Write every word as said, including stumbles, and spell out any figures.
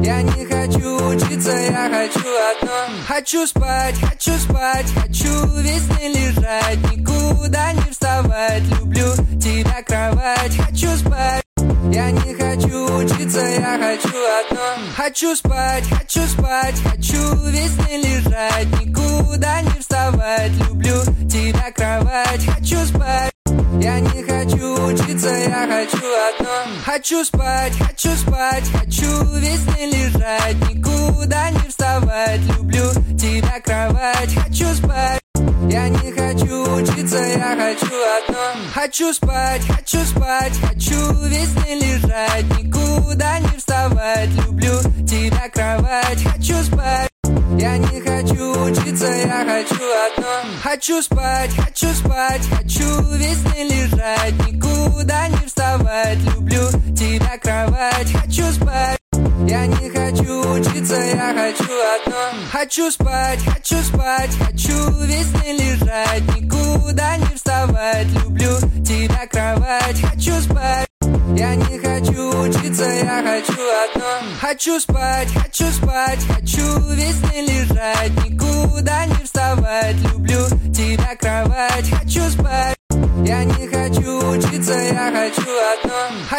Я не хочу учиться, я хочу одно. Хочу спать, хочу спать, хочу весь день лежать, никуда не вставать. Люблю тебя, кровать, хочу спать. Я не хочу учиться, я хочу одно. Хочу спать, хочу спать, хочу весь день лежать, никуда не вставать. Люблю тебя, кровать, хочу спать. Я не хочу учиться, я хочу одно. Хочу спать, хочу спать, хочу весь день лежать, никуда не вставать. Люблю тебя, кровать, хочу спать. Я не хочу учиться, я хочу одно. Хочу спать, хочу спать, хочу весь день лежать, никуда не вставать. Люблю тебя, кровать, хочу спать. Я не хочу учиться, я хочу одно. Хочу спать, хочу спать, хочу весь день лежать, никуда не вставать. Люблю тебя, кровать, хочу спать. Я не хочу учиться, я хочу одно. Хочу спать, хочу спать, хочу весь день лежать, никуда не вставать. Люблю тебя, кровать, хочу спать. Я не хочу учиться, я хочу одно. Хочу спать, хочу спать, хочу весь день лежать, никуда не вставать. Люблю тебя, кровать, хочу спать. Я не хочу учиться, я хочу одно.